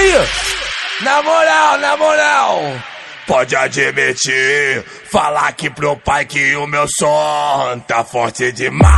aí, na moral, pode admitir, falar aqui pro pai que o meu som tá forte demais.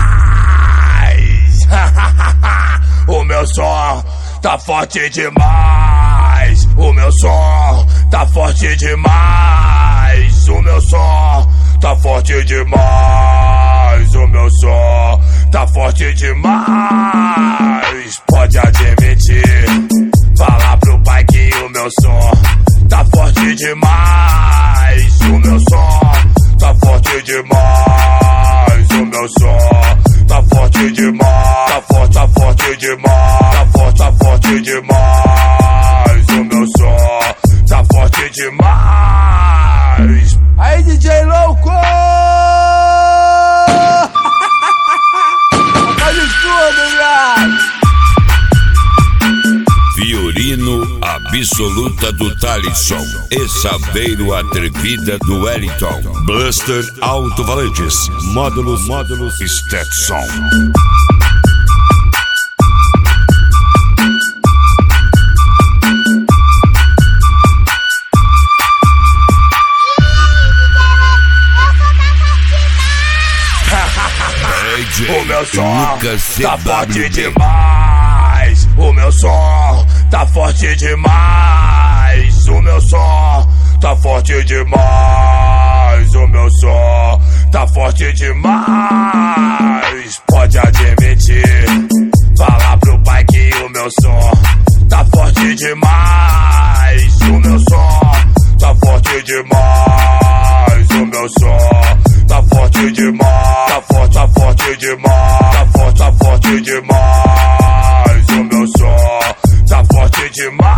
O meu som tá forte demais. O meu som tá forte demais. O meu som tá forte demais. O meu som tá forte demais. Pode admitir, falar pro pai que o meu som tá forte demais. O meu som tá forte demais. O meu som tá forte demais. Tá forte demais. Tá forte demais. O meu som tá forte demais. Aí, DJ louco! Faz tudo, viado! Fiorino absoluta do Talisson, Essadeiro atrevida do Wellington, Blaster alto-valantes, módulos Stetson. O meu som tá forte demais. O meu som tá forte demais. O meu som tá forte demais. O meu som tá forte demais. Pode admitir, falar pro pai que o meu som tá forte demais. O meu som tá forte demais. O meu som tá forte demais. Tá forte demais. Tá forte demais. O meu som tá forte demais.